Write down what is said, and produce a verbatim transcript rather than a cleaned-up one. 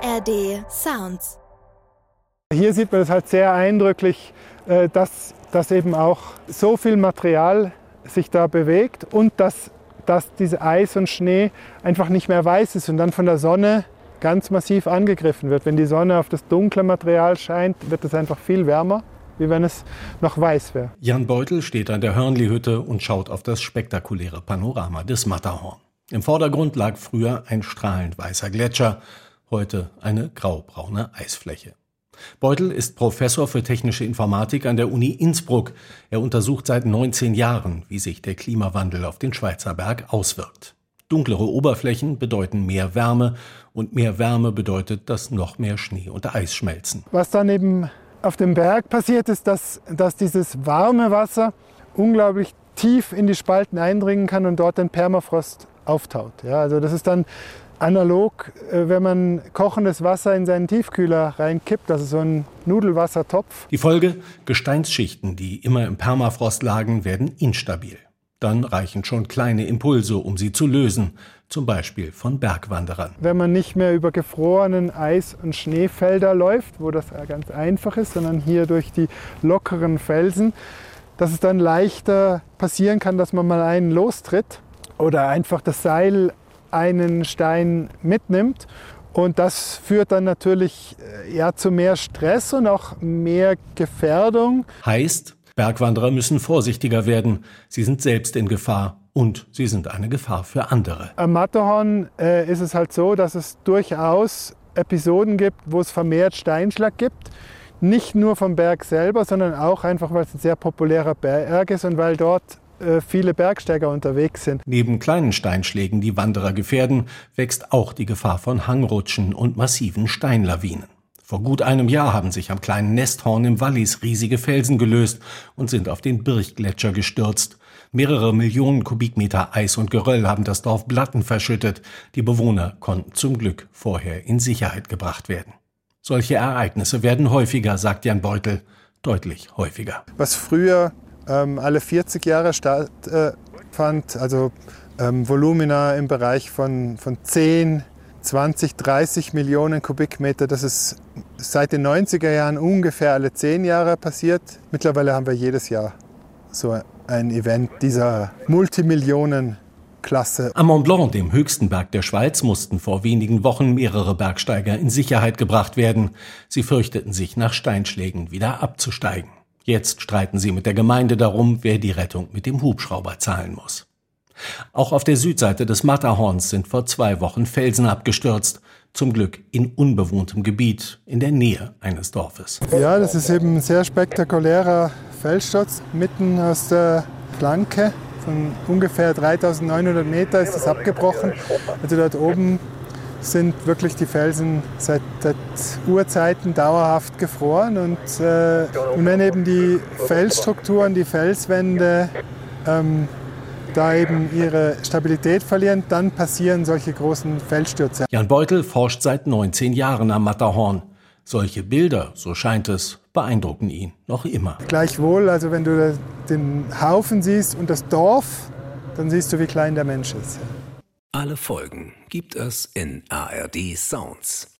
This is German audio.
R D Sounds. Hier sieht man es halt sehr eindrücklich, dass, dass eben auch so viel Material sich da bewegt und dass, dass diese Eis und Schnee einfach nicht mehr weiß ist und dann von der Sonne ganz massiv angegriffen wird. Wenn die Sonne auf das dunkle Material scheint, wird es einfach viel wärmer, wie wenn es noch weiß wäre. Jan Beutel steht an der Hörnli-Hütte und schaut auf das spektakuläre Panorama des Matterhorn. Im Vordergrund lag früher ein strahlend weißer Gletscher, heute eine graubraune Eisfläche. Beutel ist Professor für technische Informatik an der Uni Innsbruck. Er untersucht seit neunzehn Jahren, wie sich der Klimawandel auf den Schweizer Berg auswirkt. Dunklere Oberflächen bedeuten mehr Wärme und mehr Wärme bedeutet, dass noch mehr Schnee und Eis schmelzen. Was dann eben auf dem Berg passiert ist, dass, dass dieses warme Wasser unglaublich tief in die Spalten eindringen kann und dort den Permafrost auftaut. Ja, also das ist dann analog, wenn man kochendes Wasser in seinen Tiefkühler reinkippt, also so ein Nudelwassertopf. Die Folge: Gesteinsschichten, die immer im Permafrost lagen, werden instabil. Dann reichen schon kleine Impulse, um sie zu lösen, zum Beispiel von Bergwanderern. Wenn man nicht mehr über gefrorenen Eis- und Schneefelder läuft, wo das ganz einfach ist, sondern hier durch die lockeren Felsen, dass es dann leichter passieren kann, dass man mal einen lostritt oder einfach das Seil einen Stein mitnimmt. Und das führt dann natürlich ja, zu mehr Stress und auch mehr Gefährdung. Heißt, Bergwanderer müssen vorsichtiger werden. Sie sind selbst in Gefahr und sie sind eine Gefahr für andere. Am Matterhorn äh, ist es halt so, dass es durchaus Episoden gibt, wo es vermehrt Steinschlag gibt. Nicht nur vom Berg selber, sondern auch einfach, weil es ein sehr populärer Berg ist und weil dort viele Bergsteiger unterwegs sind. Neben kleinen Steinschlägen, die Wanderer gefährden, wächst auch die Gefahr von Hangrutschen und massiven Steinlawinen. Vor gut einem Jahr haben sich am kleinen Nesthorn im Wallis riesige Felsen gelöst und sind auf den Birchgletscher gestürzt. Mehrere Millionen Kubikmeter Eis und Geröll haben das Dorf Blatten verschüttet. Die Bewohner konnten zum Glück vorher in Sicherheit gebracht werden. Solche Ereignisse werden häufiger, sagt Jan Beutel, deutlich häufiger. Was früher ähm, alle vierzig Jahre stattfand, äh, also ähm, Volumina im Bereich von, von zehn, zwanzig, dreißig Millionen Kubikmeter, das ist seit den neunziger Jahren ungefähr alle zehn Jahre passiert. Mittlerweile haben wir jedes Jahr so ein Event dieser Multimillionen-Klasse. Am Mont Blanc, dem höchsten Berg der Schweiz, mussten vor wenigen Wochen mehrere Bergsteiger in Sicherheit gebracht werden. Sie fürchteten sich, nach Steinschlägen wieder abzusteigen. Jetzt streiten sie mit der Gemeinde darum, wer die Rettung mit dem Hubschrauber zahlen muss. Auch auf der Südseite des Matterhorns sind vor zwei Wochen Felsen abgestürzt. Zum Glück in unbewohntem Gebiet, in der Nähe eines Dorfes. Ja, das ist eben ein sehr spektakulärer Felssturz. Mitten aus der Flanke von ungefähr dreitausendneunhundert Meter ist das abgebrochen. Also dort oben sind wirklich die Felsen seit, seit Urzeiten dauerhaft gefroren. Und, äh, und wenn eben die Felsstrukturen, die Felswände ähm, da eben ihre Stabilität verlieren, dann passieren solche großen Felsstürze. Jan Beutel forscht seit neunzehn Jahren am Matterhorn. Solche Bilder, so scheint es, beeindrucken ihn noch immer. Gleichwohl, also wenn du den Haufen siehst und das Dorf, dann siehst du, wie klein der Mensch ist. Alle Folgen gibt es in A R D Sounds.